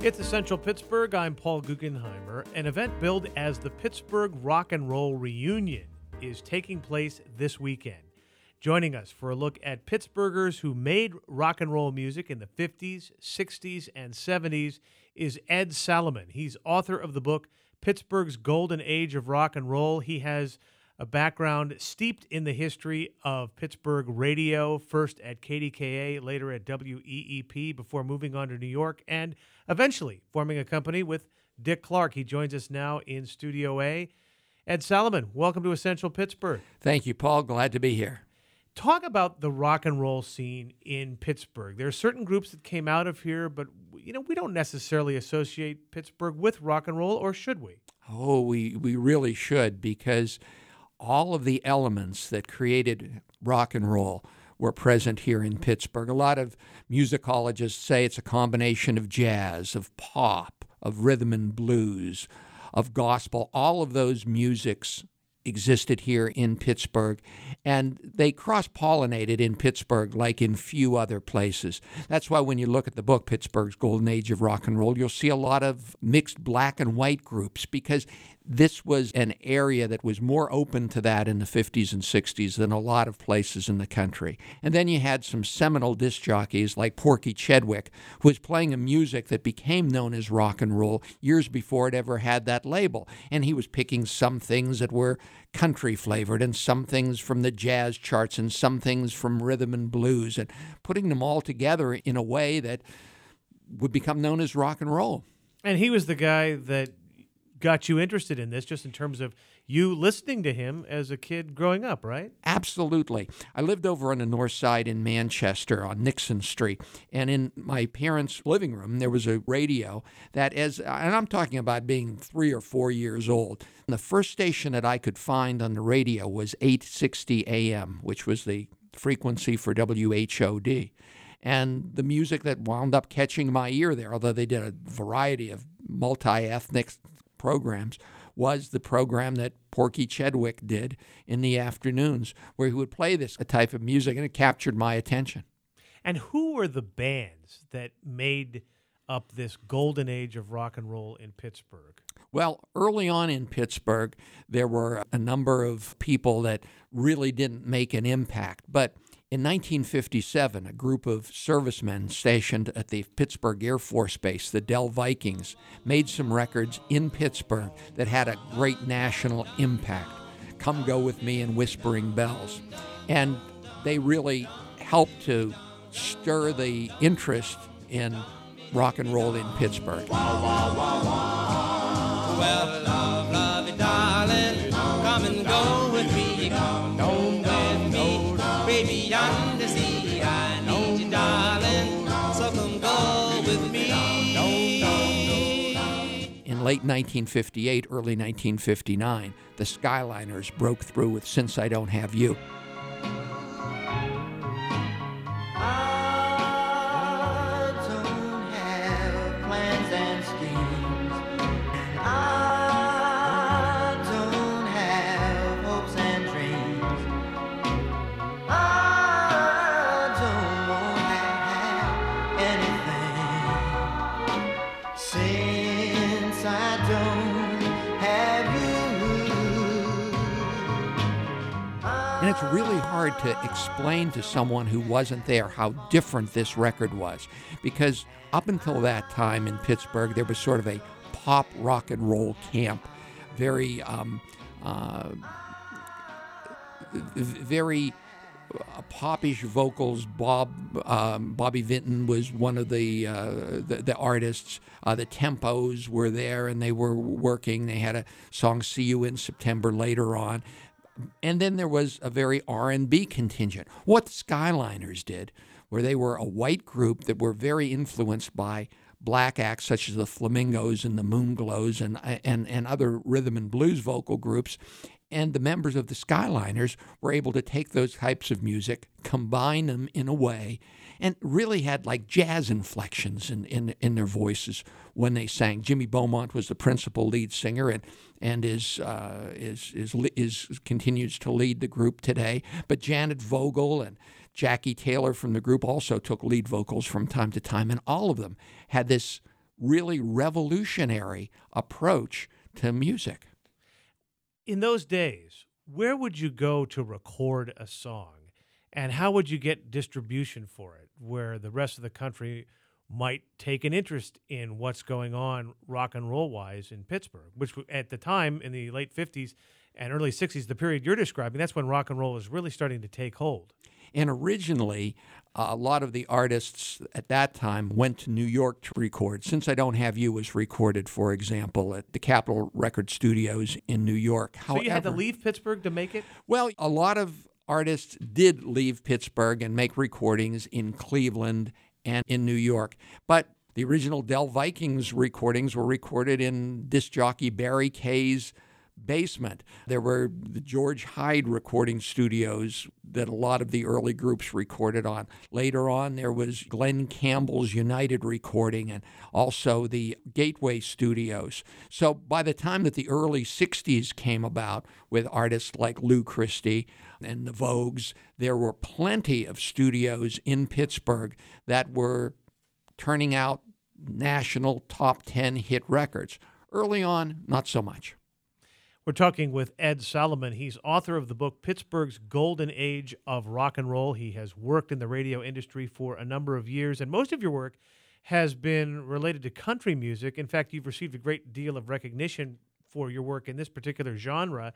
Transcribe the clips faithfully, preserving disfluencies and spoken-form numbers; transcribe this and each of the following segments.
It's Essential Pittsburgh. I'm Paul Guggenheimer. An event billed as the Pittsburgh Rock and Roll Reunion is taking place this weekend. Joining us for a look at Pittsburghers who made rock and roll music in the fifties, sixties, and seventies is Ed Salaman. He's author of the book Pittsburgh's Golden Age of Rock and Roll. He has a background steeped in the history of Pittsburgh radio, first at K D K A, later at W E E P, before moving on to New York, and eventually forming a company with Dick Clark. He joins us now in Studio A. Ed Salaman, welcome to Essential Pittsburgh. Thank you, Paul. Glad to be here. Talk about the rock and roll scene in Pittsburgh. There are certain groups that came out of here, but you know we don't necessarily associate Pittsburgh with rock and roll, or should we? Oh, we, we really should, because all of the elements that created rock and roll were present here in Pittsburgh. A lot of musicologists say it's a combination of jazz, of pop, of rhythm and blues, of gospel. All of those musics existed here in Pittsburgh, and they cross-pollinated in Pittsburgh like in few other places. That's why when you look at the book, Pittsburgh's Golden Age of Rock and Roll, you'll see a lot of mixed black and white groups, because this was an area that was more open to that in the fifties and sixties than a lot of places in the country. And then you had some seminal disc jockeys like Porky Chedwick, who was playing a music that became known as rock and roll years before it ever had that label. And he was picking some things that were country flavored and some things from the jazz charts and some things from rhythm and blues, and putting them all together in a way that would become known as rock and roll. And he was the guy that got you interested in this, just in terms of you listening to him as a kid growing up, right? Absolutely. I lived over on the north side in Manchester on Nixon Street, and in my parents' living room there was a radio that, as and I'm talking about being three or four years old, and the first station that I could find on the radio was eight sixty A M, which was the frequency for W H O D. And the music that wound up catching my ear there, although they did a variety of multi-ethnic programs, was the program that Porky Chedwick did in the afternoons, where he would play this type of music, and it captured my attention. And who were the bands that made up this golden age of rock and roll in Pittsburgh? Well, early on in Pittsburgh, there were a number of people that really didn't make an impact, but in nineteen fifty-seven, a group of servicemen stationed at the Pittsburgh Air Force Base, the Dell Vikings, made some records in Pittsburgh that had a great national impact. Come Go With Me and Whispering Bells. And they really helped to stir the interest in rock and roll in Pittsburgh. Wow, wow, wow, wow. Well, love, love you, darling, come and go with me, come home with me. Baby, under sea, I need you, darling, so come go with me. In late nineteen fifty-eight, early nineteen fifty-nine, the Skyliners broke through with Since I Don't Have You. I don't have plans and schemes. I don't have hopes and dreams. I don't have anything since I don't have you. And it's really hard to explain to someone who wasn't there how different this record was, because up until that time in Pittsburgh, there was sort of a pop rock and roll camp, very, um, uh, very uh, popish vocals. Bob um, Bobby Vinton was one of the uh, the, the artists. Uh, the Tempos were there, and they were working. They had a song "See You in September" later on. And then there was a very R and B contingent. What the Skyliners did, where they were a white group that were very influenced by black acts such as the Flamingos and the Moonglows and, and, and other rhythm and blues vocal groups, and the members of the Skyliners were able to take those types of music, combine them in a way, and really had like jazz inflections in, in, in their voices when they sang. Jimmy Beaumont was the principal lead singer, and and is uh, is is is continues to lead the group today. But Janet Vogel and Jackie Taylor from the group also took lead vocals from time to time, and all of them had this really revolutionary approach to music. In those days, where would you go to record a song? And how would you get distribution for it, where the rest of the country might take an interest in what's going on rock and roll-wise in Pittsburgh, which at the time, in the late fifties and early sixties, the period you're describing, that's when rock and roll is really starting to take hold. And originally, uh, a lot of the artists at that time went to New York to record. Since I Don't Have You was recorded, for example, at the Capitol Record Studios in New York. So However, you had to leave Pittsburgh to make it? Well, a lot of artists did leave Pittsburgh and make recordings in Cleveland and in New York. But the original Del Vikings recordings were recorded in disc jockey Barry Kay's basement. There were the George Hyde recording studios that a lot of the early groups recorded on. Later on, there was Glenn Campbell's United recording and also the Gateway Studios. So by the time that the early sixties came about with artists like Lou Christie and the Vogues, there were plenty of studios in Pittsburgh that were turning out national top ten hit records. Early on, not so much. We're talking with Ed Solomon. He's author of the book Pittsburgh's Golden Age of Rock and Roll. He has worked in the radio industry for a number of years, and most of your work has been related to country music. In fact, you've received a great deal of recognition for your work in this particular genre.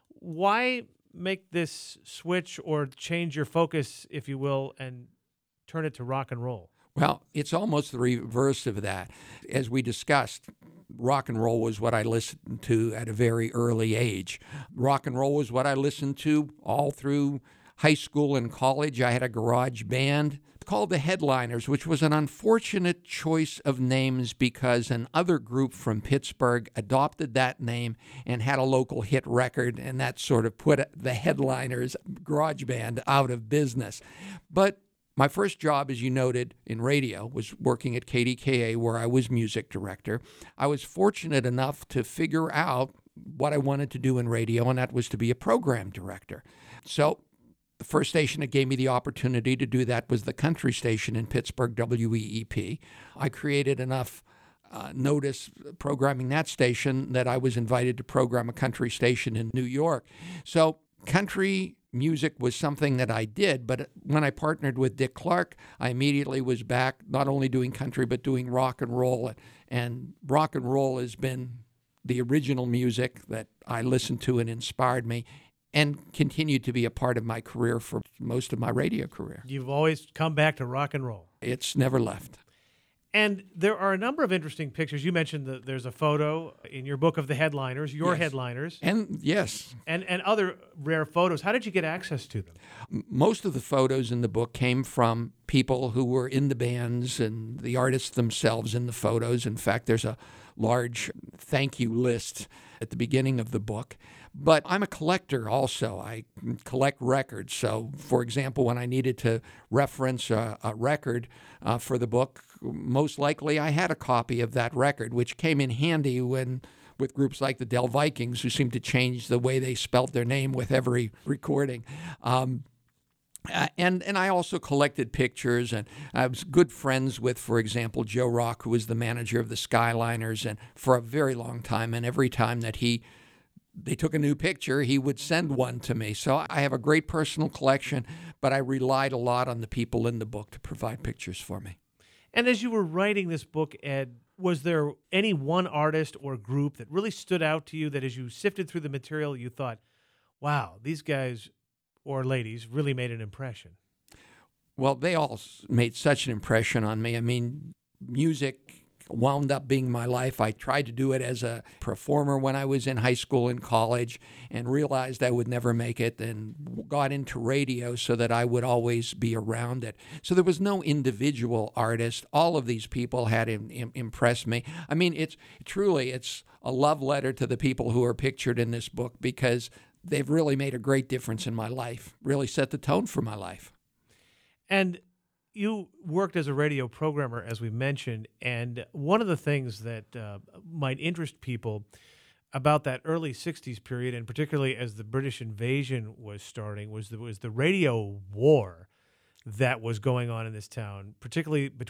Why make this switch or change your focus, if you will, and turn it to rock and roll? Well, it's almost the reverse of that. As we discussed, rock and roll was what I listened to at a very early age. Rock and roll was what I listened to all through high school and college. I had a garage band called the Headliners, which was an unfortunate choice of names because another group from Pittsburgh adopted that name and had a local hit record, and that sort of put the Headliners garage band out of business. But my first job, as you noted, in radio was working at K D K A, where I was music director. I was fortunate enough to figure out what I wanted to do in radio, and that was to be a program director. So the first station that gave me the opportunity to do that was the country station in Pittsburgh, W E E P. I created enough uh, notice programming that station that I was invited to program a country station in New York. So country music was something that I did, but when I partnered with Dick Clark, I immediately was back not only doing country, but doing rock and roll. And rock and roll has been the original music that I listened to and inspired me and continued to be a part of my career for most of my radio career. You've always come back to rock and roll. It's never left. And there are a number of interesting pictures. You mentioned that there's a photo in your book of the Headliners, your Yes. Headliners. And yes, And and other rare photos. How did you get access to them? most of the photos in the book came from people who were in the bands and the artists themselves in the photos. In fact, there's a large thank you list at the beginning of the book. But I'm a collector also. I collect records. So, for example, when I needed to reference a, a record uh, for the book, most likely I had a copy of that record, which came in handy when with groups like the Del Vikings, who seemed to change the way they spelt their name with every recording. Um, Uh, and and I also collected pictures, and I was good friends with, for example, Joe Rock, who was the manager of the Skyliners, and for a very long time. And every time that he they took a new picture, he would send one to me. So I have a great personal collection, but I relied a lot on the people in the book to provide pictures for me. And as you were writing this book, Ed, was there any one artist or group that really stood out to you that as you sifted through the material, you thought, wow, these guys or ladies really made an impression? Well, they all s- made such an impression on me. I mean, music wound up being my life. I tried to do it as a performer when I was in high school and college and realized I would never make it, and got into radio so that I would always be around it. So there was no individual artist. All of these people had im- im- impressed me. I mean, it's truly, it's a love letter to the people who are pictured in this book, because they've really made a great difference in my life, really set the tone for my life. And you worked as a radio programmer, as we mentioned, and one of the things that uh, might interest people about that early sixties period, and particularly as the British invasion was starting, was the, was the radio war that was going on in this town, particularly between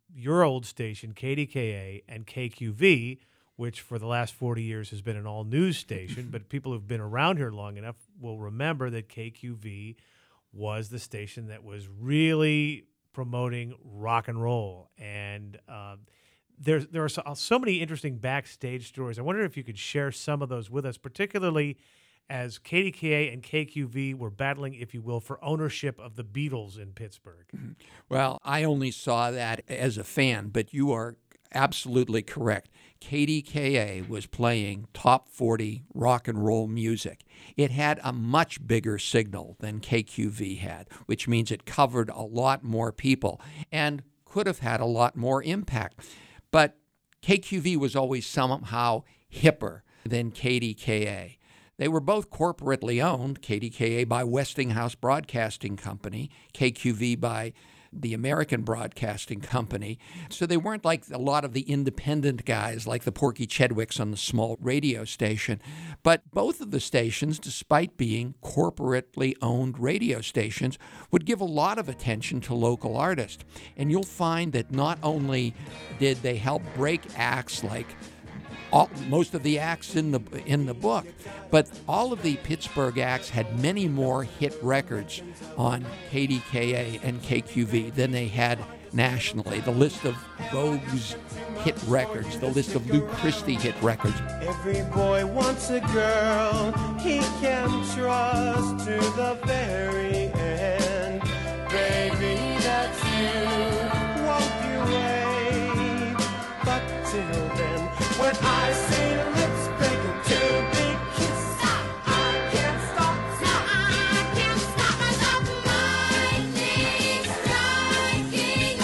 your old station, K D K A, and K Q V, which for the last forty years has been an all-news station, but people who've been around here long enough will remember that K Q V was the station that was really promoting rock and roll. And uh, there's, there are so, so many interesting backstage stories. I wonder if you could share some of those with us, particularly as K D K A and K Q V were battling, if you will, for ownership of the Beatles in Pittsburgh. Well, I only saw that as a fan, but you are absolutely correct. K D K A was playing top forty rock and roll music. It had a much bigger signal than K Q V had, which means it covered a lot more people and could have had a lot more impact. But K Q V was always somehow hipper than K D K A. They were both corporately owned, K D K A by Westinghouse Broadcasting Company, K Q V by the American Broadcasting Company. So they weren't like a lot of the independent guys like the Porky Chedwicks on the small radio station. But both of the stations, despite being corporately owned radio stations, would give a lot of attention to local artists. And you'll find that not only did they help break acts like All, most of the acts in the in the book, but all of the Pittsburgh acts had many more hit records on K D K A and K Q V than they had nationally. The list of Vogue's hit records, the list of Lou Christie hit records. Every boy wants a girl he can trust to the very end. Baby, that's you, won't you wait? But till then, when I see your lips breaking two big kisses, I can't stop. No, I can't stop myself. Lightning striking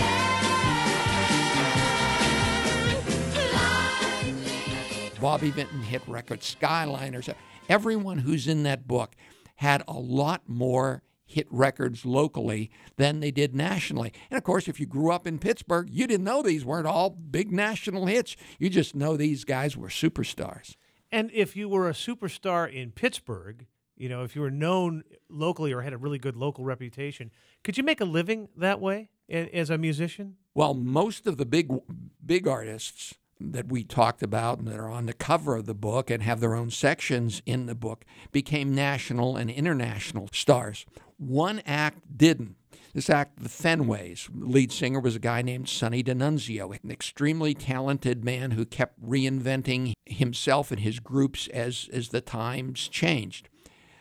again. Lightning. Bobby Vinton hit records, Skyliners. Everyone who's in that book had a lot more hit records locally than they did nationally. And of course, if you grew up in Pittsburgh, you didn't know these weren't all big national hits. You just know these guys were superstars. And if you were a superstar in Pittsburgh, you know, if you were known locally or had a really good local reputation, could you make a living that way a- as a musician? Well, most of the big big artists that we talked about and that are on the cover of the book and have their own sections in the book became national and international stars. One act didn't. This act, the Fenways, lead singer was a guy named Sonny D'Annunzio, an extremely talented man who kept reinventing himself and his groups as, as the times changed.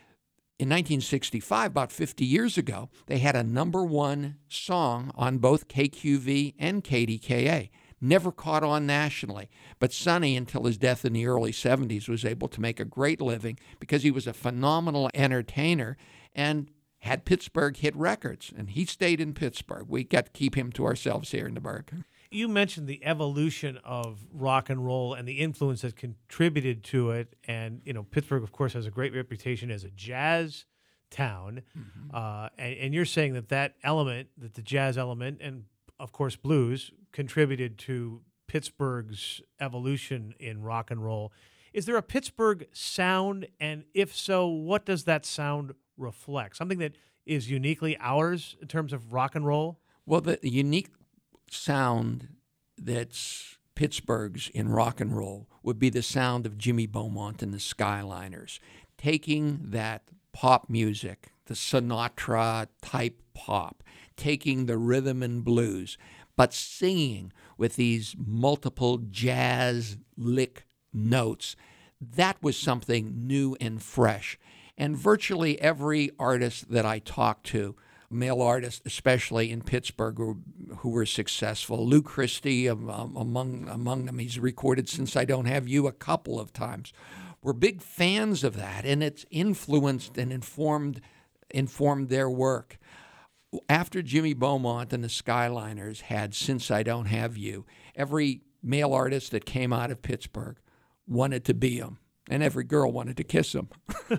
In nineteen sixty-five, about fifty years ago, they had a number one song on both K Q V and K D K A. Never caught on nationally, but Sonny, until his death in the early seventies, was able to make a great living because he was a phenomenal entertainer and had Pittsburgh hit records, and he stayed in Pittsburgh. We got to keep him to ourselves here in the Burgh. You mentioned the evolution of rock and roll and the influence that contributed to it. And, you know, Pittsburgh, of course, has a great reputation as a jazz town. Mm-hmm. Uh, and, and you're saying that that element, that the jazz element, and, of course, blues, contributed to Pittsburgh's evolution in rock and roll. Is there a Pittsburgh sound? And if so, what does that sound reflect? Something that is uniquely ours in terms of rock and roll? Well, the, the unique sound that's Pittsburgh's in rock and roll would be the sound of Jimmy Beaumont and the Skyliners, taking that pop music, the Sinatra-type pop, taking the rhythm and blues, but singing with these multiple jazz lick notes. That was something new and fresh. And virtually every artist that I talked to, male artists especially in Pittsburgh who, who were successful, Lou Christie um, among, among them, he's recorded Since I Don't Have You a couple of times, were big fans of that, and it's influenced and informed, informed their work. After Jimmy Beaumont and the Skyliners had Since I Don't Have You, every male artist that came out of Pittsburgh wanted to be him, and every girl wanted to kiss him.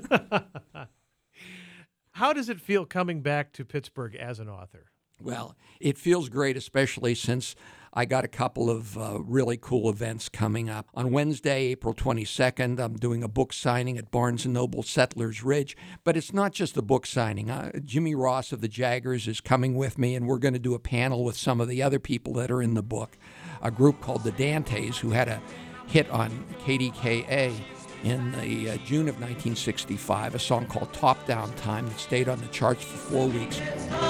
How does it feel coming back to Pittsburgh as an author? Well, it feels great, especially since I got a couple of uh, really cool events coming up. On Wednesday, April twenty-second, I'm doing a book signing at Barnes and Noble Settlers Ridge. But it's not just the book signing. Uh, Jimmy Ross of the Jaggers is coming with me, and we're going to do a panel with some of the other people that are in the book. A group called the Dantes, who had a hit on K D K A in the uh, June of nineteen sixty-five, a song called Top Down Time that stayed on the charts for four weeks.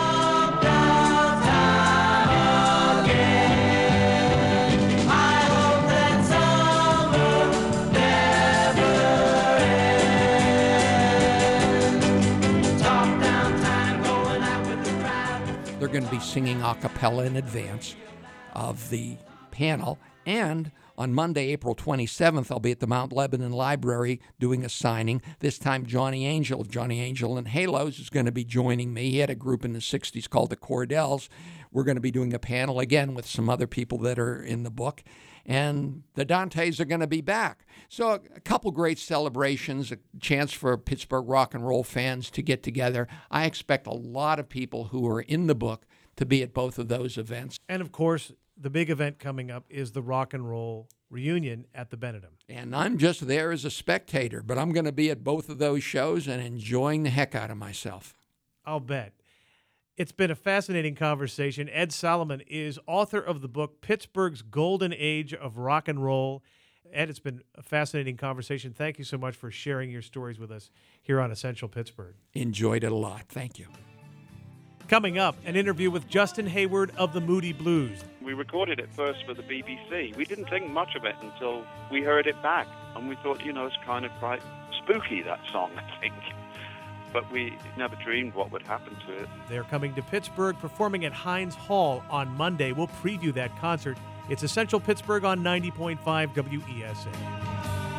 They're going to be singing a cappella in advance of the panel. And on Monday, April twenty-seventh, I'll be at the Mount Lebanon Library doing a signing. This time, Johnny Angel of Johnny Angel and Halos is going to be joining me. He had a group in the sixties called the Cordells. We're going to be doing a panel again with some other people that are in the book. And the Dantes are going to be back. So a couple great celebrations, a chance for Pittsburgh rock and roll fans to get together. I expect a lot of people who are in the book to be at both of those events. And of course, the big event coming up is the rock and roll reunion at the Benedum. And I'm just there as a spectator, but I'm going to be at both of those shows and enjoying the heck out of myself. I'll bet. It's been a fascinating conversation. Ed Solomon is author of the book Pittsburgh's Golden Age of Rock and Roll. Ed, it's been a fascinating conversation. Thank you so much for sharing your stories with us here on Essential Pittsburgh. Enjoyed it a lot. Thank you. Coming up, an interview with Justin Hayward of the Moody Blues. We recorded it first for the B B C. We didn't think much of it until we heard it back. And we thought, you know, it's kind of quite spooky, that song, I think. But we never dreamed what would happen to it. They're coming to Pittsburgh, performing at Heinz Hall on Monday. We'll preview that concert. It's Essential Pittsburgh on ninety point five W E S A.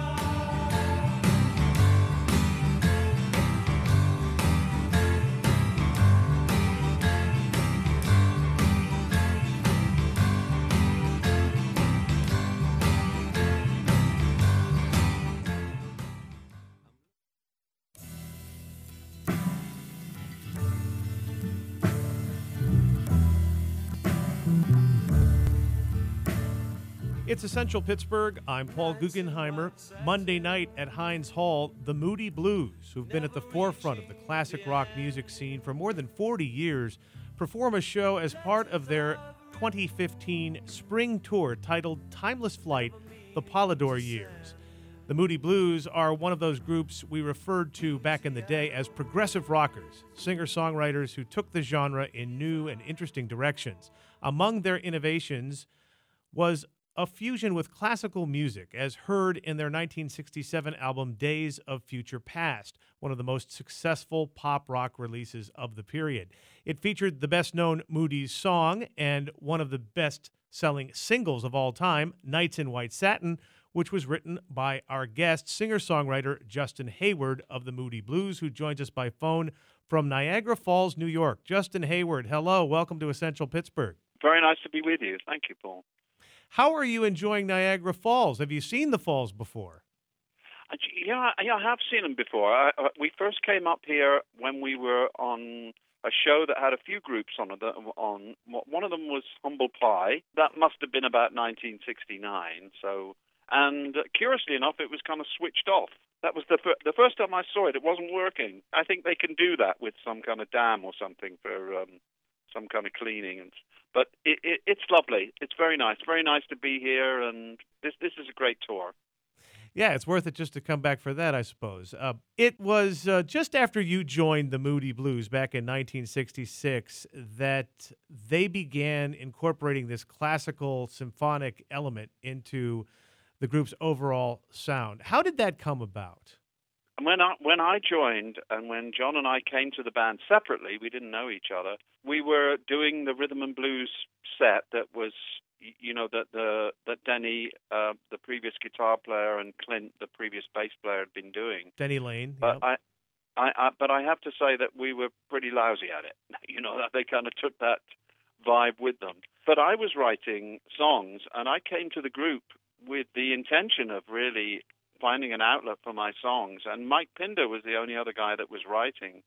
It's Essential Pittsburgh. I'm Paul Guggenheimer. Monday night at Heinz Hall, the Moody Blues, who've been at the forefront of the classic rock music scene for more than forty years, perform a show as part of their twenty fifteen spring tour titled Timeless Flight, The Polydor Years. The Moody Blues are one of those groups we referred to back in the day as progressive rockers, singer-songwriters who took the genre in new and interesting directions. Among their innovations was a fusion with classical music, as heard in their nineteen sixty-seven album Days of Future Past, one of the most successful pop rock releases of the period. It featured the best-known Moody's song and one of the best-selling singles of all time, Nights in White Satin, which was written by our guest, singer-songwriter Justin Hayward of the Moody Blues, who joins us by phone from Niagara Falls, New York. Justin Hayward, hello. Welcome to Essential Pittsburgh. Very nice to be with you. Thank you, Paul. How are you enjoying Niagara Falls? Have you seen the falls before? Uh, Yeah, yeah, I have seen them before. I, uh, we first came up here when we were on a show that had a few groups on it. On one of them was Humble Pie. That must have been about nineteen sixty-nine. So, and uh, curiously enough, it was kind of switched off. That was the fir- the first time I saw it. It wasn't working. I think they can do that with some kind of dam or something for um, some kind of cleaning. And but it, it, it's lovely. It's very nice. Very nice to be here, and this this is a great tour. Yeah, it's worth it just to come back for that, I suppose. Uh, it was uh, just after you joined the Moody Blues back in nineteen sixty-six that they began incorporating this classical symphonic element into the group's overall sound. How did that come about? And when I, when I joined and when John and I came to the band separately, we didn't know each other, we were doing the rhythm and blues set that was, you know, that the that Denny, uh, the previous guitar player, and Clint, the previous bass player, had been doing. Denny Lane. But Yep. I, I, I, but I have to say that we were pretty lousy at it. You know, that they kind of took that vibe with them. But I was writing songs, and I came to the group with the intention of really finding an outlet for my songs. And Mike Pinder was the only other guy that was writing.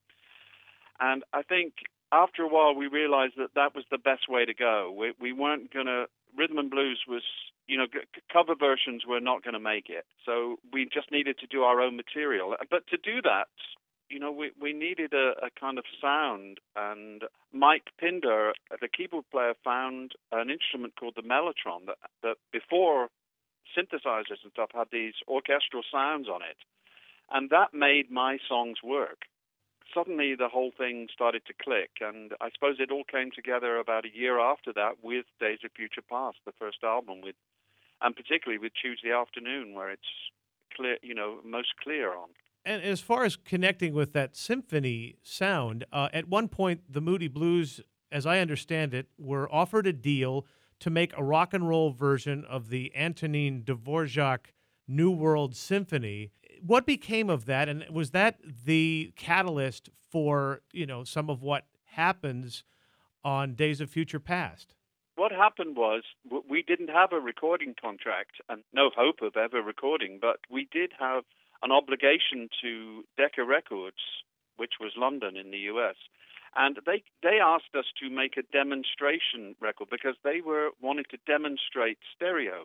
And I think after a while we realized that that was the best way to go. We, we weren't going to rhythm and blues was, you know, g- cover versions were not going to make it. So we just needed to do our own material. But to do that, you know, we, we needed a, a kind of sound. And Mike Pinder, the keyboard player, found an instrument called the mellotron that, that before synthesizers and stuff had these orchestral sounds on it. And that made my songs work. Suddenly the whole thing started to click, and I suppose it all came together about a year after that with Days of Future Past, the first album, with, and particularly with Tuesday Afternoon, where it's clear, you know, most clear on. And as far as connecting with that symphony sound, uh, at one point the Moody Blues, as I understand it, were offered a deal to make a rock and roll version of the Antonin Dvorak New World Symphony. What became of that, and was that the catalyst for, you know, some of what happens on Days of Future Past? What happened was w- we didn't have a recording contract and no hope of ever recording, but we did have an obligation to Decca Records, which was London in the U S, and they they asked us to make a demonstration record because they were wanted to demonstrate stereo.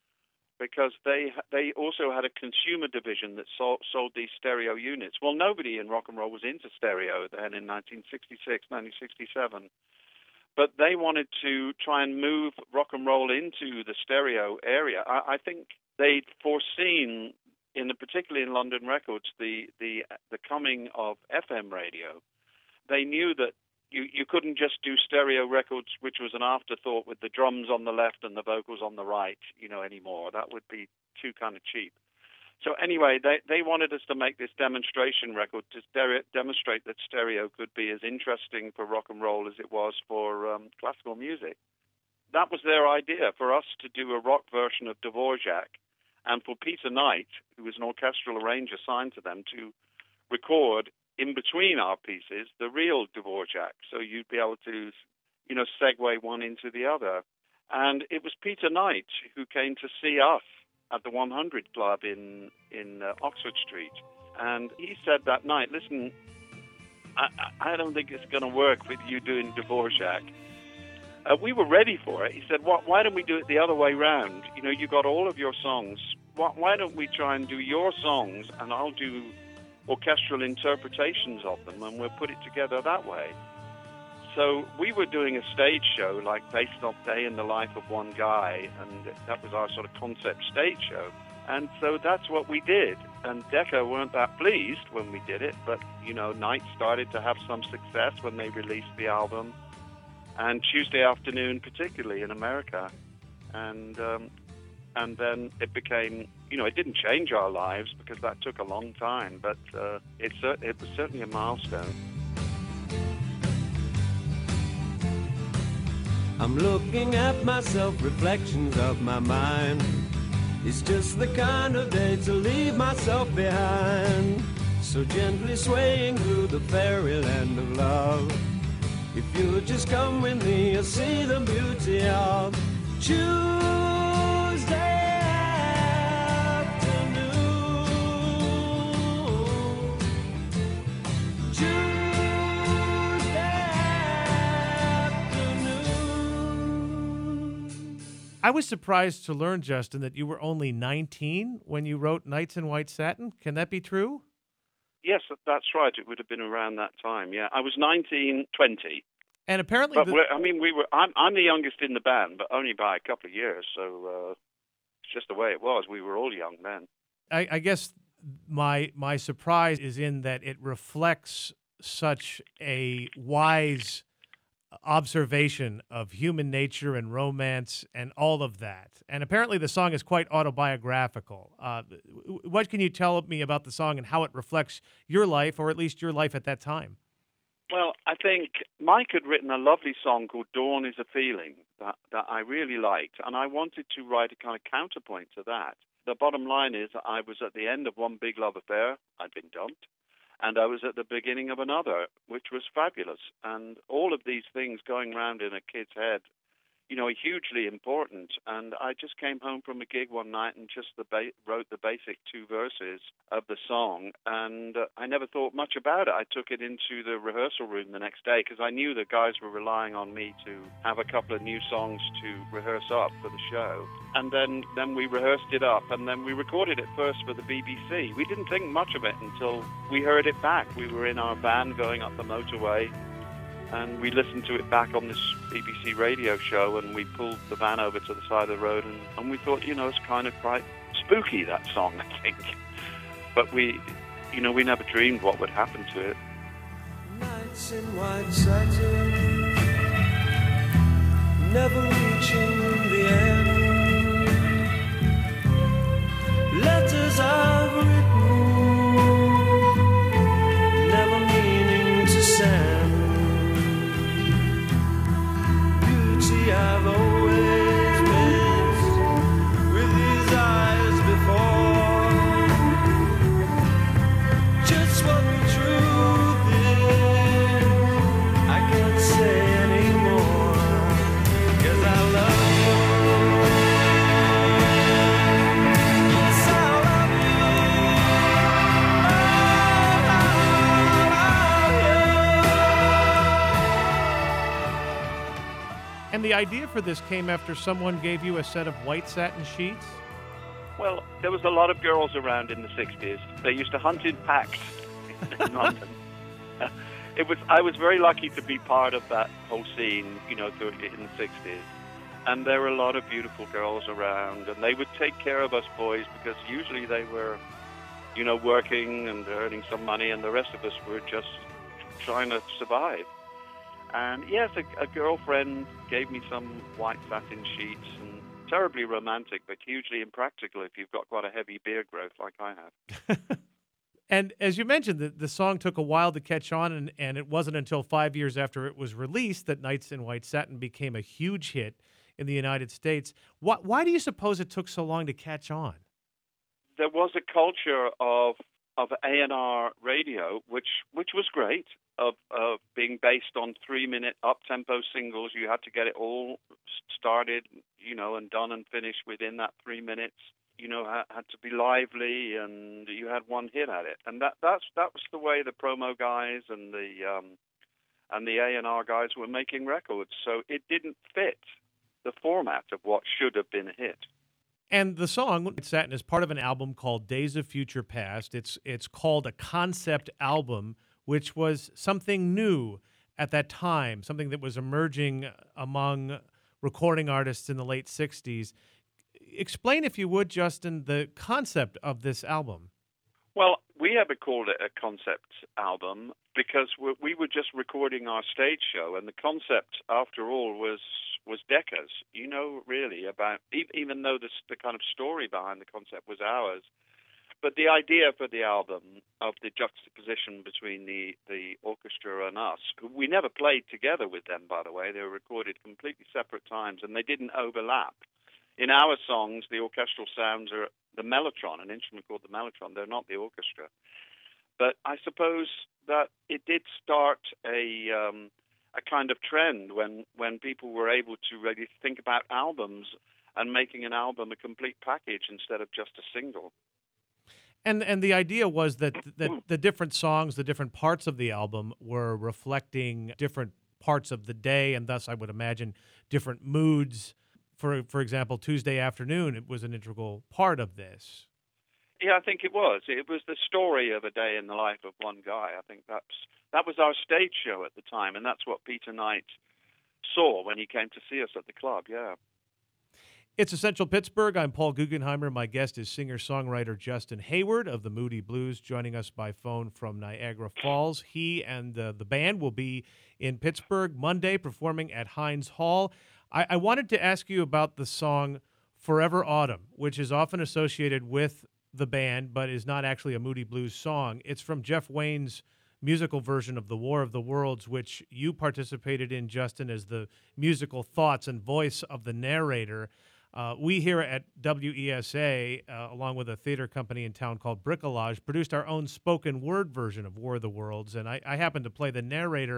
Because they they also had a consumer division that sold, sold these stereo units. Well, nobody in rock and roll was into stereo then in nineteen sixty-six, nineteen sixty-seven. But they wanted to try and move rock and roll into the stereo area. I, I think they'd foreseen, in the, particularly in London Records, the, the the coming of F M radio. They knew that You, you couldn't just do stereo records, which was an afterthought with the drums on the left and the vocals on the right, you know, anymore. That would be too kind of cheap. So anyway, they, they wanted us to make this demonstration record to stereo, demonstrate that stereo could be as interesting for rock and roll as it was for um, classical music. That was their idea, for us to do a rock version of Dvorak, and for Peter Knight, who was an orchestral arranger signed to them, to record in between our pieces, the real Dvorak, so you'd be able to, you know, segue one into the other. And it was Peter Knight who came to see us at the one hundred Club in in uh, Oxford Street, and he said that night, "Listen, I, I don't think it's going to work with you doing Dvorak." Uh, we were ready for it. He said, "Why, why don't we do it the other way round? You know, you got all of your songs. Why, why don't we try and do your songs, and I'll do orchestral interpretations of them, and we'll put it together that way." So we were doing a stage show, like based off Day in the Life of One Guy, and that was our sort of concept stage show. And so that's what we did. And Decca weren't that pleased when we did it, but, you know, Knight started to have some success when they released the album, and Tuesday Afternoon particularly in America. And um, and then it became, you know, it didn't change our lives because that took a long time, but uh, it, it was certainly a milestone. I'm looking at myself, reflections of my mind. It's just the kind of day to leave myself behind. So gently swaying through the fairyland of love. If you'll just come with me, you'll see the beauty of Tuesday afternoon. Tuesday afternoon. I was surprised to learn, Justin, that you were only nineteen when you wrote Nights in White Satin. Can that be true? Yes, that's right. It would have been around that time. Yeah, I was nineteen, twenty. And apparently, But the, we're, I mean, we were. I'm, I'm the youngest in the band, but only by a couple of years. So uh, it's just the way it was. We were all young then. I, I guess my my surprise is in that it reflects such a wise observation of human nature and romance and all of that. And apparently, the song is quite autobiographical. Uh, what can you tell me about the song and how it reflects your life, or at least your life at that time? Well, I think Mike had written a lovely song called Dawn is a Feeling that, that I really liked, and I wanted to write a kind of counterpoint to that. The bottom line is I was at the end of one big love affair. I'd been dumped. And I was at the beginning of another, which was fabulous. And all of these things going round in a kid's head, you know, hugely important. And I just came home from a gig one night and just the ba- wrote the basic two verses of the song, and uh, I never thought much about it. I took it into the rehearsal room the next day because I knew the guys were relying on me to have a couple of new songs to rehearse up for the show. And then, then we rehearsed it up, and then we recorded it first for the B B C. We didn't think much of it until we heard it back. We were in our van going up the motorway, and we listened to it back on this B B C radio show, and we pulled the van over to the side of the road, and, and we thought, you know, it's kind of quite spooky, that song, I think. But we, you know, we never dreamed what would happen to it. Nights in white satin, never reaching the end. Letters I've written, never meaning to send. Beauty I've always missed with these eyes before. Just what the truth is, I can't say anymore, 'cause I love you. Yes, I love you. And the idea for this came after someone gave you a set of white satin sheets? Well, there was a lot of girls around in the sixties. They used to hunt in packs in London. It was I was very lucky to be part of that whole scene, you know, through- in the sixties. And there were a lot of beautiful girls around, and they would take care of us boys because usually they were, you know, working and earning some money, and the rest of us were just trying to survive. And yes, a, a girlfriend gave me some white satin sheets, and terribly romantic, but hugely impractical if you've got quite a heavy beard growth like I have. And as you mentioned, the, the song took a while to catch on, and, and it wasn't until five years after it was released that Nights in White Satin became a huge hit in the United States. Why, why do you suppose it took so long to catch on? There was a culture of of A and R radio, which which was great, of of being based on three minute up tempo singles. You had to get it all started, you know, and done and finished within that three minutes. You know, had, had to be lively, and you had one hit at it. And that that's that was the way the promo guys and the um, and the A and R guys were making records. So it didn't fit the format of what should have been a hit. And the song White Satin is part of an album called Days of Future Past. It's it's called a concept album, which was something new at that time, something that was emerging among recording artists in the late sixties. Explain, if you would, Justin, the concept of this album. Well, we haven't called it a concept album because we we were just recording our stage show, and the concept, after all, was was Decca's. You know, really about e- even though the the kind of story behind the concept was ours, but the idea for the album of the juxtaposition between the the orchestra and us, who we never played together with them, by the way. They were recorded completely separate times, and they didn't overlap. In our songs, the orchestral sounds are the mellotron, an instrument called the mellotron. They're not the orchestra. But I suppose that it did start a um, a kind of trend when, when people were able to really think about albums and making an album a complete package instead of just a single. And and the idea was that that the different songs, the different parts of the album were reflecting different parts of the day, and thus I would imagine different moods. For for example, Tuesday Afternoon, it was an integral part of this. Yeah, I think it was. It was the story of a day in the life of one guy. I think that's that was our stage show at the time, and that's what Peter Knight saw when he came to see us at the club, yeah. It's Essential Pittsburgh. I'm Paul Guggenheimer. My guest is singer-songwriter Justin Hayward of the Moody Blues, joining us by phone from Niagara Falls. He and uh, the band will be in Pittsburgh Monday, performing at Heinz Hall. I, I wanted to ask you about the song Forever Autumn, which is often associated with the band, but is not actually a Moody Blues song. It's from Jeff Wayne's musical version of The War of the Worlds, which you participated in, Justin, as the musical thoughts and voice of the narrator. Uh, we here at W E S A, uh, along with a theater company in town called Bricolage, produced our own spoken word version of War of the Worlds, and I, I happened to play the narrator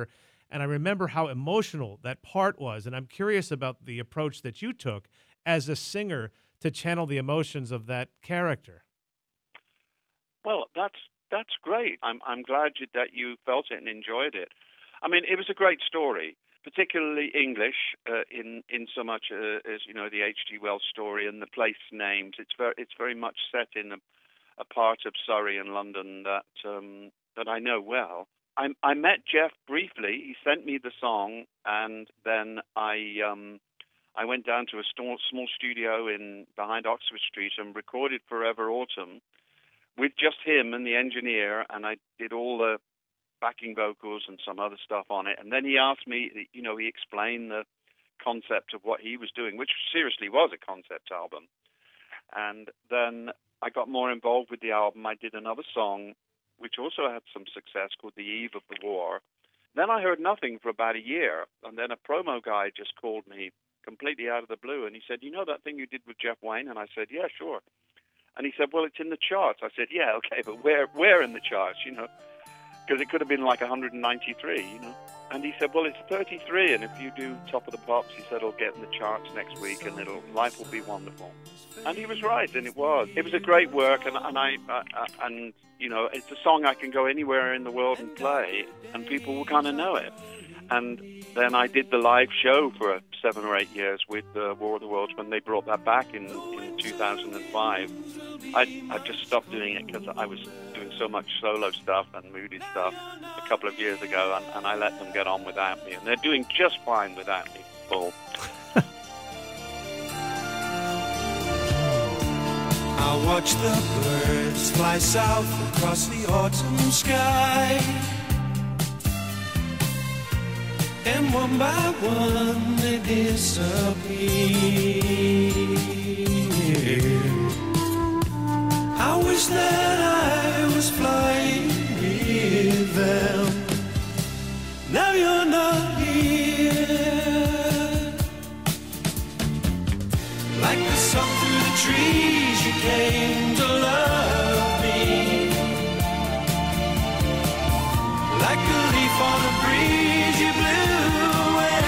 And I remember how emotional that part was. And I'm curious about the approach that you took as a singer to channel the emotions of that character. Well, that's that's great. I'm I'm glad you, that you felt it and enjoyed it. I mean, it was a great story, particularly English uh, in in so much uh, as you know the H G Wells story and the place names. It's very it's very much set in a, a part of Surrey and London that um, that I know well. I I met Jeff briefly. He sent me the song, and then I um, I went down to a small, small studio in behind Oxford Street and recorded Forever Autumn with just him and the engineer, and I did all the backing vocals and some other stuff on it. And then he asked me, you know, he explained the concept of what he was doing, which seriously was a concept album. And then I got more involved with the album. I did another song, which also had some success, called The Eve of the War. Then I heard nothing for about a year, and then a promo guy just called me completely out of the blue, and he said, you know that thing you did with Jeff Wayne? And I said, yeah, sure. And he said, well, it's in the charts. I said, yeah, okay, but where where in the charts, you know? Because it could have been like one hundred ninety-three, you know? And he said, well, it's thirty-three, and if you do Top of the Pops, he said, it'll get in the charts next week, and it'll life will be wonderful. And he was right, and it was. It was a great work, and, and I, uh, uh, and you know, it's a song I can go anywhere in the world and play, and people will kind of know it. And then I did the live show for seven or eight years with uh, War of the Worlds when they brought that back in, in two thousand five. I, I just stopped doing it because I was doing so much solo stuff and moody stuff a couple of years ago, and, and I let them get on without me. And they're doing just fine without me, Paul. I watch the birds fly south across the autumn sky, and one by one they disappear. I wish that I was flying with them. Now you're not here. Like the sun through the trees, you came to love me. Like a leaf on a breeze, you blew away.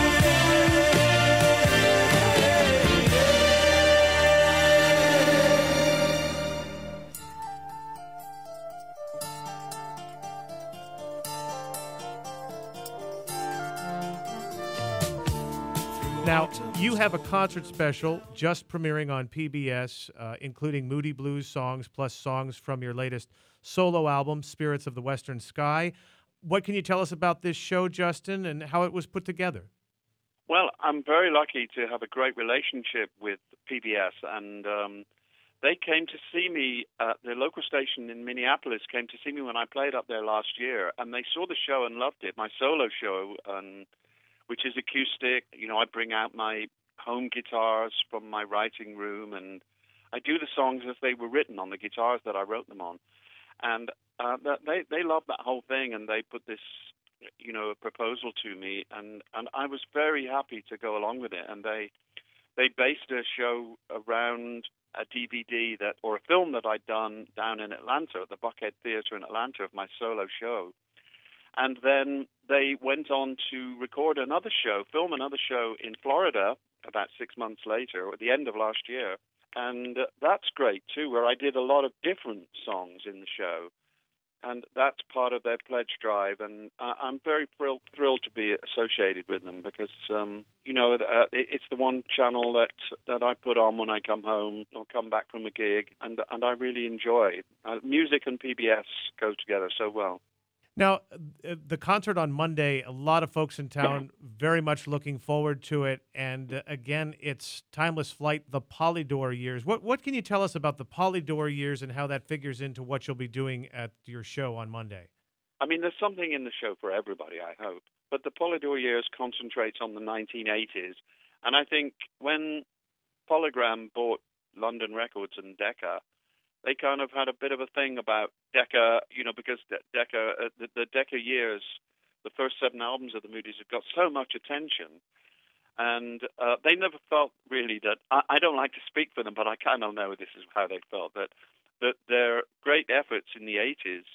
Now, you have a concert special just premiering on P B S, uh, including Moody Blues songs plus songs from your latest solo album, Spirits of the Western Sky. What can you tell us about this show, Justin, and how it was put together? Well, I'm very lucky to have a great relationship with P B S, and um, they came to see me, uh, the local station in Minneapolis came to see me when I played up there last year, and they saw the show and loved it, my solo show, um, which is acoustic. You know, I bring out my home guitars from my writing room, and I do the songs as they were written on the guitars that I wrote them on. And uh, that, they they loved that whole thing, and they put this, you know, proposal to me, and, and I was very happy to go along with it. And they they based a show around a D V D that, or a film that I'd done down in Atlanta at the Buckhead Theatre in Atlanta of my solo show. And then they went on to record another show, film another show in Florida about six months later, or at the end of last year. And uh, that's great, too, where I did a lot of different songs in the show. And that's part of their pledge drive. And uh, I'm very thrilled, thrilled to be associated with them because, um, you know, uh, it, it's the one channel that that I put on when I come home or come back from a gig. And, and I really enjoy it. Uh, music and P B S go together so well. Now, uh, the concert on Monday, a lot of folks in town very much looking forward to it. And uh, again, it's Timeless Flight, the Polydor years. What what can you tell us about the Polydor years and how that figures into what you'll be doing at your show on Monday? I mean, there's something in the show for everybody, I hope. But the Polydor years concentrates on the nineteen eighties. And I think when Polygram bought London Records and Decca, they kind of had a bit of a thing about Decca, you know, because Decca, uh, the, the Decca years, the first seven albums of the Moody's have got so much attention. And uh, they never felt really that, I, I don't like to speak for them, but I kind of know this is how they felt, that, that their great efforts in the eighties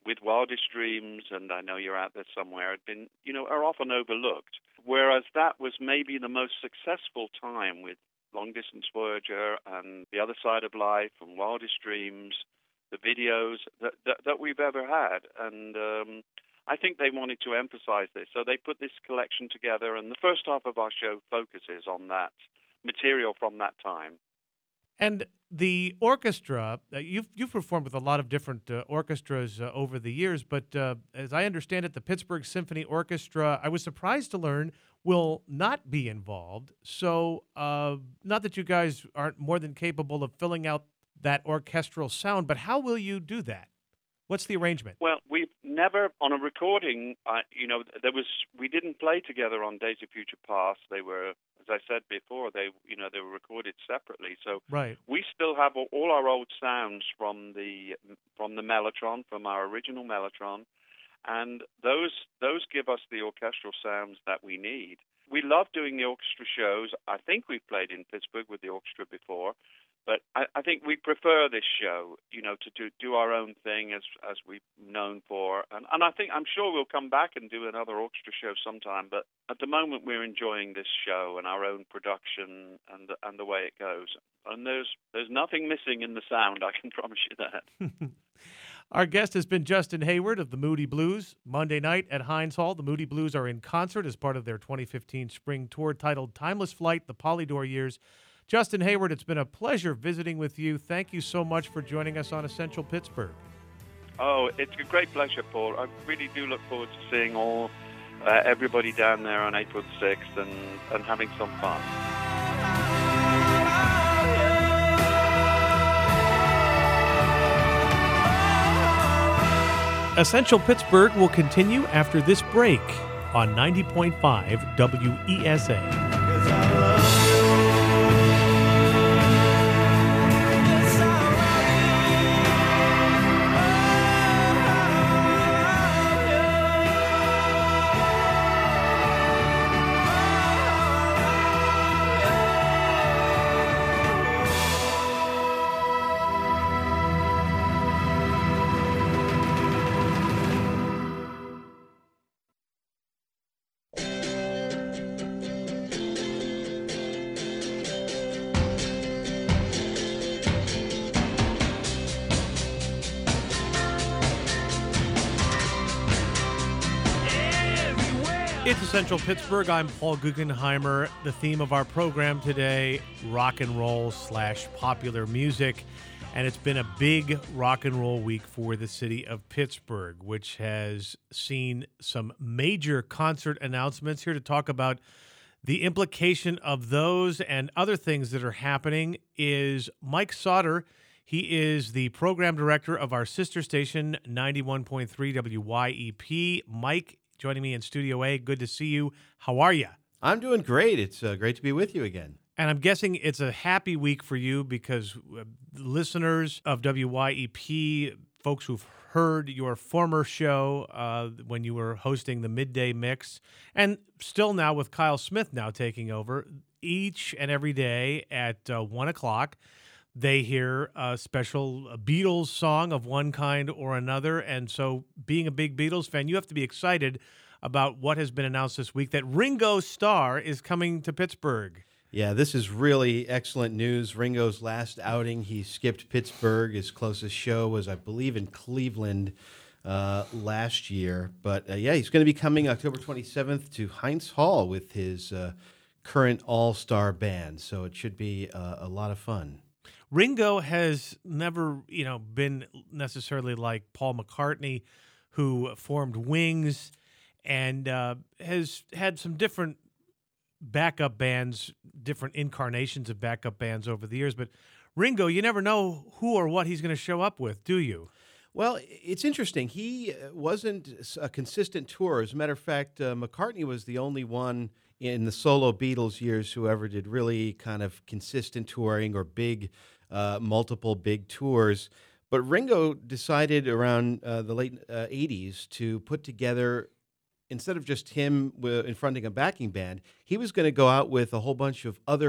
with Wildest Dreams, and I Know You're Out There Somewhere, had been, you know, are often overlooked. Whereas that was maybe the most successful time with Long Distance Voyager and The Other Side of Life and Wildest Dreams, the videos that that, that we've ever had. And um, I think they wanted to emphasize this. So they put this collection together, and the first half of our show focuses on that material from that time. And the orchestra, uh, you've you've performed with a lot of different uh, orchestras uh, over the years, but uh, as I understand it, the Pittsburgh Symphony Orchestra, I was surprised to learn, will not be involved. So, uh, not that you guys aren't more than capable of filling out that orchestral sound, but how will you do that? What's the arrangement? Well, we've never, on a recording, uh, you know, there was, we didn't play together on Days of Future Past. They were, as I said before, they, you know, they were recorded separately. So Right. we still have all, all our old sounds from the from the Mellotron, from our original Mellotron, and those those give us the orchestral sounds that we need. We love doing the orchestra shows. I think we've played in Pittsburgh with the orchestra before. But I, I think we prefer this show, you know, to do, do our own thing as as we've known for. And, and I think, I'm sure we'll come back and do another orchestra show sometime. But at the moment, we're enjoying this show and our own production and the, and the way it goes. And there's there's nothing missing in the sound, I can promise you that. Our guest has been Justin Hayward of the Moody Blues. Monday night at Heinz Hall, the Moody Blues are in concert as part of their twenty fifteen spring tour titled Timeless Flight, The Polydor Years. Justin Hayward, it's been a pleasure visiting with you. Thank you so much for joining us on Essential Pittsburgh. Oh, it's a great pleasure, Paul. I really do look forward to seeing all uh, everybody down there on April sixth and, and having some fun. Essential Pittsburgh will continue after this break on ninety point five W E S A. It's Essential Pittsburgh. I'm Paul Guggenheimer. The theme of our program today, rock and roll slash popular music. And it's been a big rock and roll week for the city of Pittsburgh, which has seen some major concert announcements. Here to talk about the implication of those and other things that are happening is Mike Sauter. He is the program director of our sister station, ninety-one point three W Y E P. Mike, joining me in Studio A. Good to see you. How are you? I'm doing great. It's uh, great to be with you again. And I'm guessing it's a happy week for you because uh, listeners of W Y E P, folks who've heard your former show uh, when you were hosting the Midday Mix, and still now with Kyle Smith now taking over, each and every day at uh, one o'clock, they hear a special Beatles song of one kind or another. And so being a big Beatles fan, you have to be excited about what has been announced this week, that Ringo Starr is coming to Pittsburgh. Yeah, this is really excellent news. Ringo's last outing, he skipped Pittsburgh. His closest show was, I believe, in Cleveland uh, last year. But, uh, yeah, he's going to be coming October twenty-seventh to Heinz Hall with his uh, current all-star band. So it should be uh, a lot of fun. Ringo has never, you know, been necessarily like Paul McCartney, who formed Wings and uh, has had some different backup bands, different incarnations of backup bands over the years. But Ringo, you never know who or what he's going to show up with, do you? Well, it's interesting. He wasn't a consistent tour. As a matter of fact, uh, McCartney was the only one in the solo Beatles years who ever did really kind of consistent touring or big Uh, multiple big tours. But Ringo decided around uh, the late uh, eighties to put together, instead of just him w- in fronting a backing band, he was going to go out with a whole bunch of other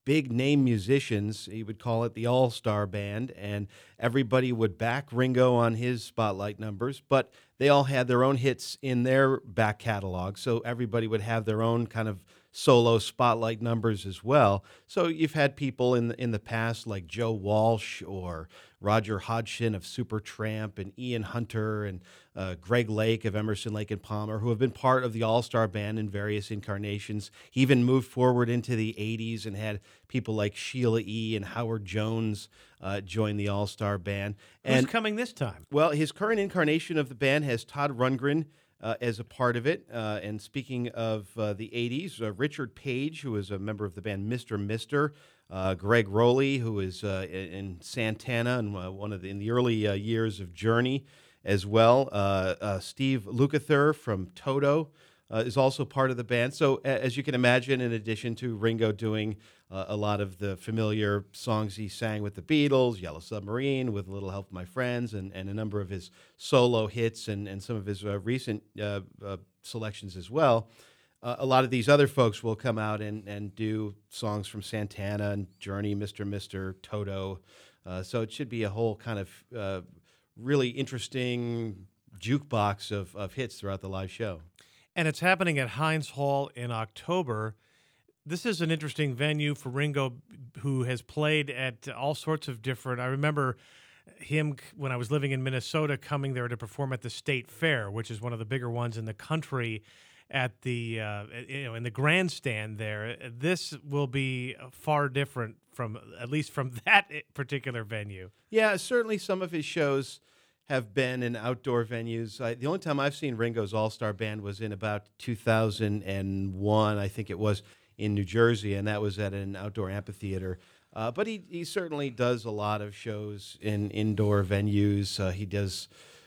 big name musicians. He would call it the All-Star Band, and everybody would back Ringo on his spotlight numbers, but they all had their own hits in their back catalog, so everybody would have their own kind of solo spotlight numbers as well. So you've had people in the, in the past like Joe Walsh or Roger Hodgson of Supertramp and Ian Hunter and uh, Greg Lake of Emerson, Lake and Palmer, who have been part of the All-Star Band in various incarnations. He even moved forward into the eighties and had people like Sheila E. and Howard Jones uh, join the All-Star Band. Who's And coming this time? well, his current incarnation of the band has Todd Rundgren uh, as a part of it. Uh, and speaking of uh, the eighties, uh, Richard Page, who is a member of the band Mister Mister, uh, Greg Rowley, who is uh, in in Santana and uh, one of the, in the early uh, years of Journey as well. Uh, uh, Steve Lukather from Toto uh, is also part of the band. So a- as you can imagine, in addition to Ringo doing uh, a lot of the familiar songs he sang with the Beatles, Yellow Submarine, With a Little Help from My Friends, and, and a number of his solo hits and, and some of his uh, recent uh, uh, selections as well, uh, a lot of these other folks will come out and, and do songs from Santana and Journey, Mister Mister, Toto. Uh, so it should be a whole kind of uh, really interesting jukebox of, of hits throughout the live show. And it's happening at Heinz Hall in October. This is an interesting venue for Ringo, who has played at all sorts of different. I remember him when I was living in Minnesota coming there to perform at the State Fair, which is one of the bigger ones in the country. At the uh, you know in the grandstand there, this will be far different from at least from that particular venue. Yeah, certainly some of his shows have been in outdoor venues. I, the only time I've seen Ringo's All-Star Band was in about two thousand one, I think it was, in New Jersey, and that was at an outdoor amphitheater. Uh, but he, he certainly does a lot of shows in indoor venues. Uh, he does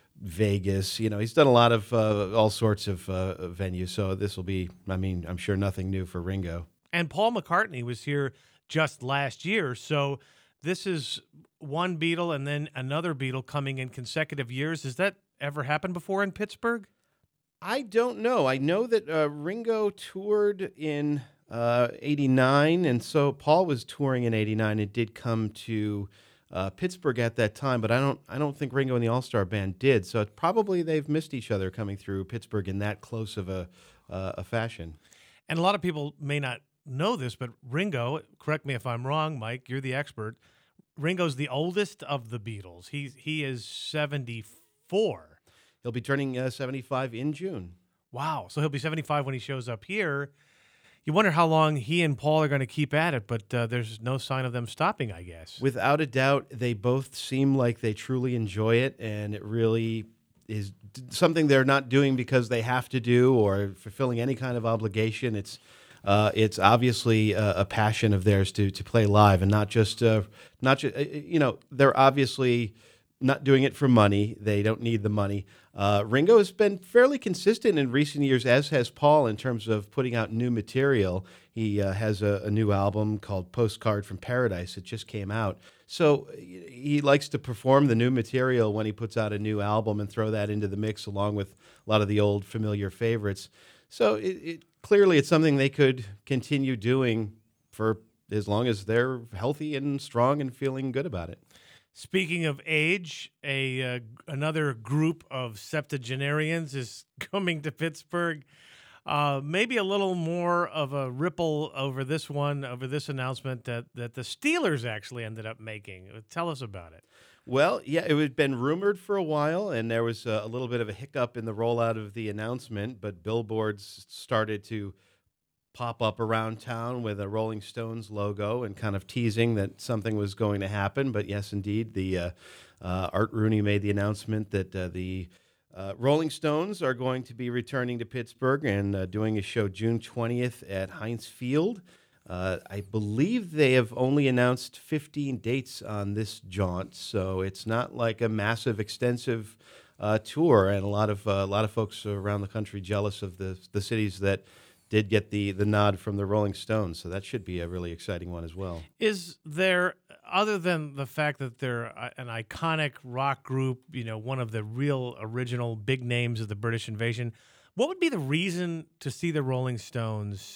Vegas. You know, he's done a lot of uh, all sorts of uh, venues. So this will be, I mean, I'm sure nothing new for Ringo. And Paul McCartney was here just last year, so this is one Beatle and then another Beatle coming in consecutive years. Has that ever happened before in Pittsburgh? I don't know. I know that uh, Ringo toured in uh, eighty-nine, and so Paul was touring in eighty-nine and did come to uh, Pittsburgh at that time, but I don't I don't think Ringo and the All-Star Band did, so it's probably they've missed each other coming through Pittsburgh in that close of a, uh, a fashion. And a lot of people may not know this, but Ringo, correct me if I'm wrong, Mike, you're the expert, Ringo's the oldest of the Beatles. He, he is seventy-four. He'll be turning uh, seventy-five in June. Wow. So he'll be seventy-five when he shows up here. You wonder how long he and Paul are going to keep at it, but uh, there's no sign of them stopping, I guess. Without a doubt, they both seem like they truly enjoy it, and it really is d- something they're not doing because they have to do or fulfilling any kind of obligation. It's uh, it's obviously a, a passion of theirs to to play live, and not just uh, not just you know they're obviously not doing it for money. They don't need the money. Uh, Ringo has been fairly consistent in recent years, as has Paul, in terms of putting out new material. He uh, has a, a new album called Postcard from Paradise. It just came out. So he likes to perform the new material when he puts out a new album and throw that into the mix along with a lot of the old familiar favorites. So it, it clearly it's something they could continue doing for as long as they're healthy and strong and feeling good about it. Speaking of age, a uh, another group of septuagenarians is coming to Pittsburgh. Uh, maybe a little more of a ripple over this one, over this announcement that, that the Steelers actually ended up making. Tell us about it. Well, yeah, it had been rumored for a while, and there was a, a little bit of a hiccup in the rollout of the announcement, but billboards started to pop up around town with a Rolling Stones logo and kind of teasing that something was going to happen. But yes, indeed, the uh, uh, Art Rooney made the announcement that uh, the uh, Rolling Stones are going to be returning to Pittsburgh and uh, doing a show June twentieth at Heinz Field. Uh, I believe they have only announced fifteen dates on this jaunt, so it's not like a massive, extensive uh, tour. And a lot of uh, a lot of folks around the country jealous of the the cities that did get the the nod from the Rolling Stones, so that should be a really exciting one as well. Is there, other than the fact that they're an iconic rock group, you know, one of the real original big names of the British invasion, what would be the reason to see the Rolling Stones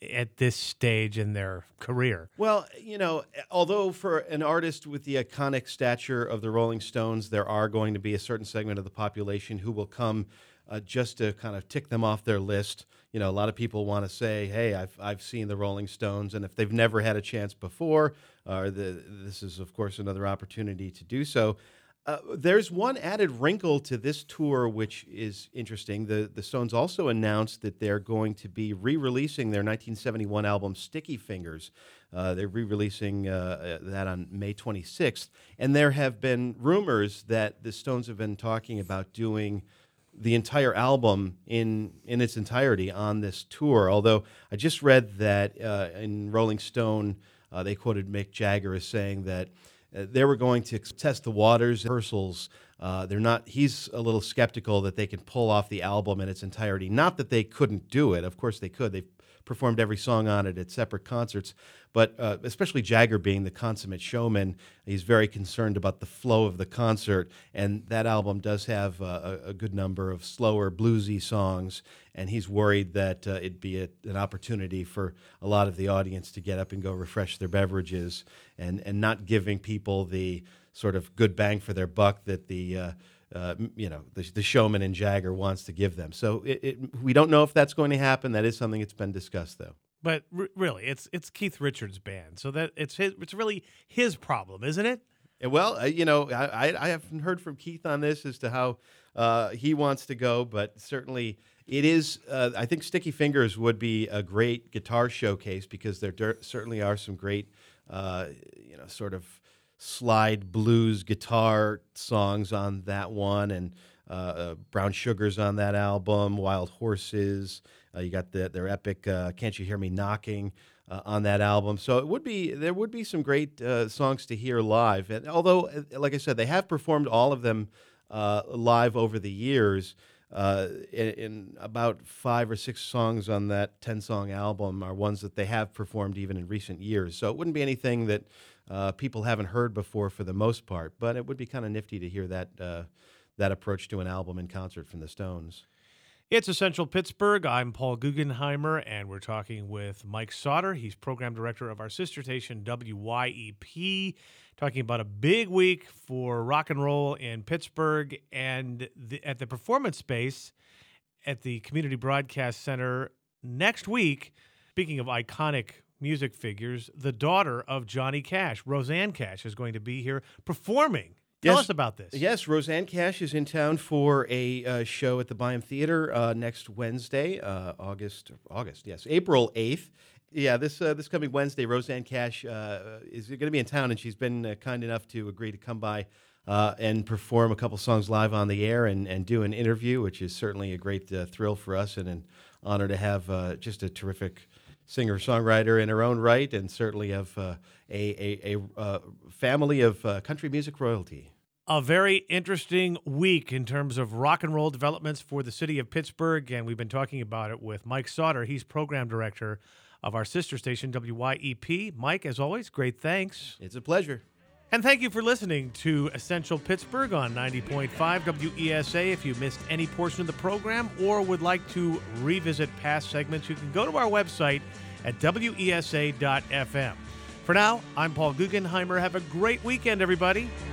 at this stage in their career. Well, you know, although for an artist with the iconic stature of the Rolling Stones, there are going to be a certain segment of the population who will come uh, just to kind of tick them off their list. You know, a lot of people want to say, "Hey, I've I've seen the Rolling Stones," and if they've never had a chance before, uh, the, this is of course another opportunity to do so. Uh, there's one added wrinkle to this tour, which is interesting. The the Stones also announced that they're going to be re-releasing their nineteen seventy-one album "Sticky Fingers." Uh, they're re-releasing uh, that on May twenty-sixth, and there have been rumors that the Stones have been talking about doing the entire album in in its entirety on this tour. Although I just read that uh, in Rolling Stone, uh, they quoted Mick Jagger as saying that Uh, they were going to test the waters, rehearsals. Uh, they're not. He's a little skeptical that they can pull off the album in its entirety. Not that they couldn't do it. Of course they could. They've performed every song on it at separate concerts. But uh, especially Jagger being the consummate showman, he's very concerned about the flow of the concert. And that album does have uh, a, a good number of slower, bluesy songs. And he's worried that uh, it'd be a, an opportunity for a lot of the audience to get up and go refresh their beverages, and, and not giving people the sort of good bang for their buck that the uh, uh, you know the, the showman in Jagger wants to give them. So it, it, we don't know if that's going to happen. That is something that's been discussed, though. But r- really, it's it's Keith Richards' band, so that it's his, it's really his problem, isn't it? Yeah, well, uh, you know, I, I I haven't heard from Keith on this as to how uh, he wants to go, but certainly it is. Uh, I think Sticky Fingers would be a great guitar showcase because there der- certainly are some great, uh, you know, sort of slide blues guitar songs on that one, and uh, uh, Brown Sugar's on that album, Wild Horses. Uh, you got the, their epic uh, Can't You Hear Me Knocking uh, on that album. So it would be there would be some great uh, songs to hear live. And although, uh, like I said, they have performed all of them uh, live over the years. Uh, in, in about five or six songs on that ten-song album are ones that they have performed even in recent years. So it wouldn't be anything that uh, people haven't heard before for the most part. But it would be kind of nifty to hear that uh, that approach to an album in concert from the Stones. It's Essential Pittsburgh. I'm Paul Guggenheimer, and we're talking with Mike Sauter. He's program director of our sister station, W Y E P, talking about a big week for rock and roll in Pittsburgh, and the, at the Performance Space at the Community Broadcast Center next week. Speaking of iconic music figures, the daughter of Johnny Cash, Roseanne Cash, is going to be here performing. Tell Yes. us about this. Yes, Roseanne Cash is in town for a uh, show at the Byham Theater uh, next Wednesday, uh, August, August, yes, April eighth. Yeah, this uh, this coming Wednesday, Roseanne Cash uh, is going to be in town, and she's been uh, kind enough to agree to come by uh, and perform a couple songs live on the air and, and do an interview, which is certainly a great uh, thrill for us and an honor to have uh, just a terrific singer-songwriter in her own right, and certainly of uh, a, a, a uh, family of uh, country music royalty. A very interesting week in terms of rock and roll developments for the city of Pittsburgh, and we've been talking about it with Mike Sauter. He's program director of our sister station, W Y E P. Mike, as always, great thanks. It's a pleasure. And thank you for listening to Essential Pittsburgh on ninety point five W E S A. If you missed any portion of the program or would like to revisit past segments, you can go to our website at W E S A dot F M. For now, I'm Paul Guggenheimer. Have a great weekend, everybody.